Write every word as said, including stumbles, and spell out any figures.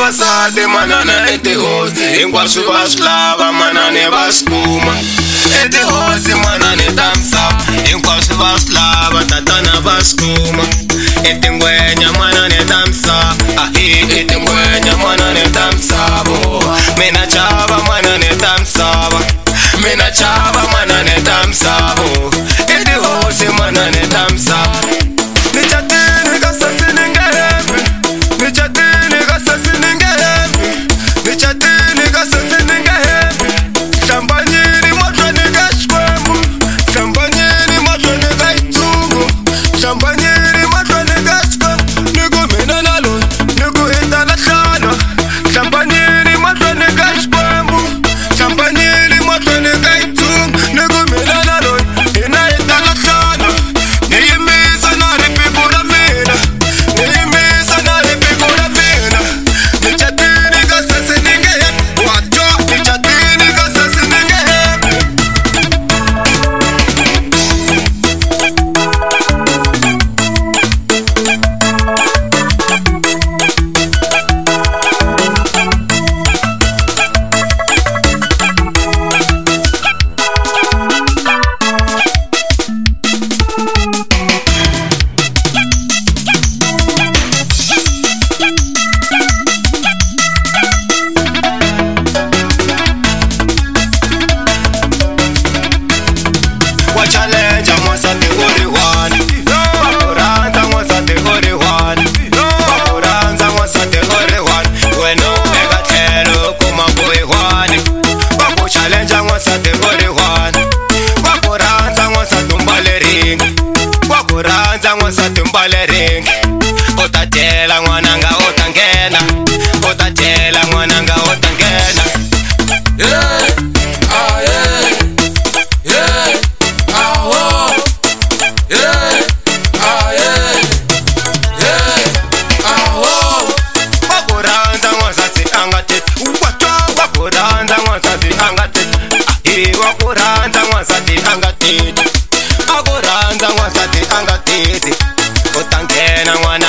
vasati manana e tihosi hinkwaswo va swi lava manane va swi kuma e tihosi manane ta misava hinkwaswo va swi lava tatana va swi kuma e tingwenya manane ta misava ahi e tingwenya manane ta misava mina chava manane ta misava mina chava manane ta misava e tihosi manane ta misava nichatini ka sasi ni nge hembi nichatini ka sasi ni nge hembi nichatini ka sasi ni nge hembi hlambanyini mahlweni ka xikwembu hlambanyini mahlweni ka xitsuku hlambanyini mahlweni ka xikwembu ni ku mina na loyi ni ku i ta lahlana hlambanyini mahlweni ka xikwembu hlambanyini mahlweni ka xitsuku ni ku mina na loyi hina hi ta lahlana ni yimisa na ripiko ra mina ni yimisa na ripiko ra mina nichatini ka sasi ni nge hembi wa twa nichatini ka sasi ni nge hembi wa challenge n'wansati u ri one wa ku rhandza n'wansati u ri one wa ku rhandza n'wansati u ri one wena u eka tlhelo u kuma ku i one wa ku challenge n'wansati u ri one wa ku rhandza n'wansati u mbale ringi wa ku rhandza n'wansati u mbale ringi u ta dyela n'wananga u ta nghena u ta dyela n'wananga u ta nghena yeah ah yeah yeah ah yeah ah yeah yeah ah wa ku rhandza n'wansati a nga teti wa twa wa ku rhandza n'wansati a nga teti ahi wa ku rhandza n'wansati a nga teti a ku rhandza n'wansati a nga teti u ta nghena n'wana